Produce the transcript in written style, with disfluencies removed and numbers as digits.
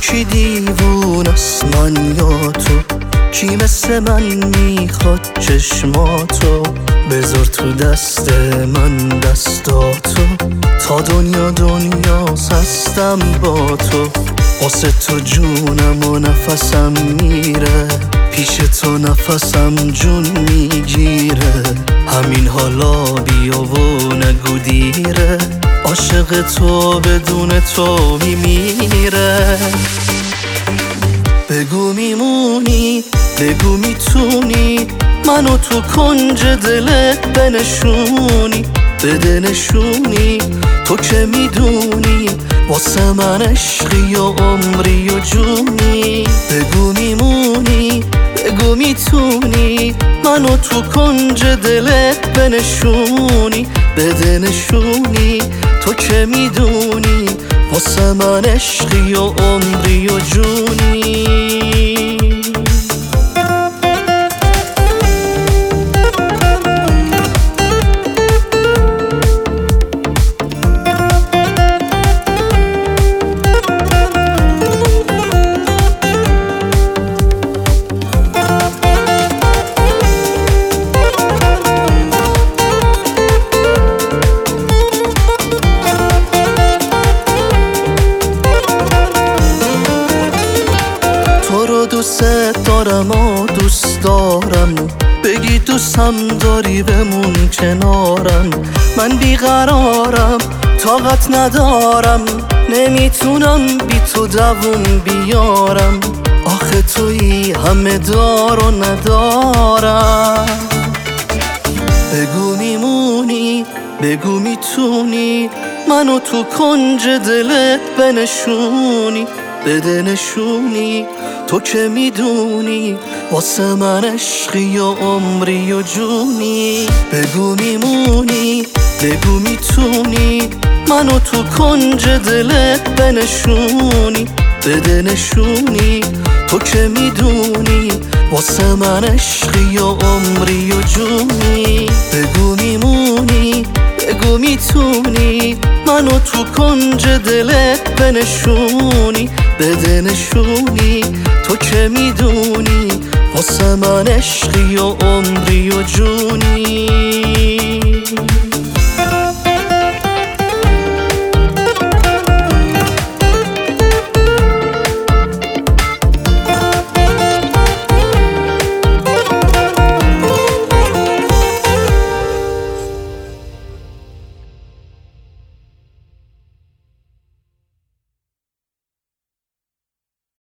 کی دیوونه است من یا تو؟ کی مثل من میخواد چشماتو؟ بذار تو دست من دستاتو، تا دنیا دنیاست هستم با تو. واسه تو جونم و نفسم میره، پیش تو نفسم جون میگیره. همین حالا بیا و نگو دیره، عاشق تو بدون تو میمیره. بگو میمونی، بگو میتونی منو تو کنج دلت بنشونی، بده نشونی. تو که میدونی واسه من عشقی و عمری و جونی. بگو میمونی، بگو میتونی منو تو کنج دلت بنشونی، بده نشونی. تو که میدونی واسه من عشقی و عمری و جونی. دوست دارم و دوست دارم، بگی دوستم داری بمون کنارم. من بیقرارم، طاقت ندارم، نمیتونم بی تو دووم بیارم. آخه تویی همه دار و ندارم. بگو میمونی، بگو میتونی منو تو کنج دلت بنشونی، بده نشونی. تو که میدونی واسه من عشقی و عمری و جونی. بگو میمونی، بگو میتونی منو تو کنج دلت بنشونی، بده نشونی. تو که میدونی واسه من عشقی و عمری و جونی. بگو میمونی، بگو میتونی منو تو کنج دلت بنشونی، بده نشونی. تو که میدونی واسه من عشقی و عمری و جونی.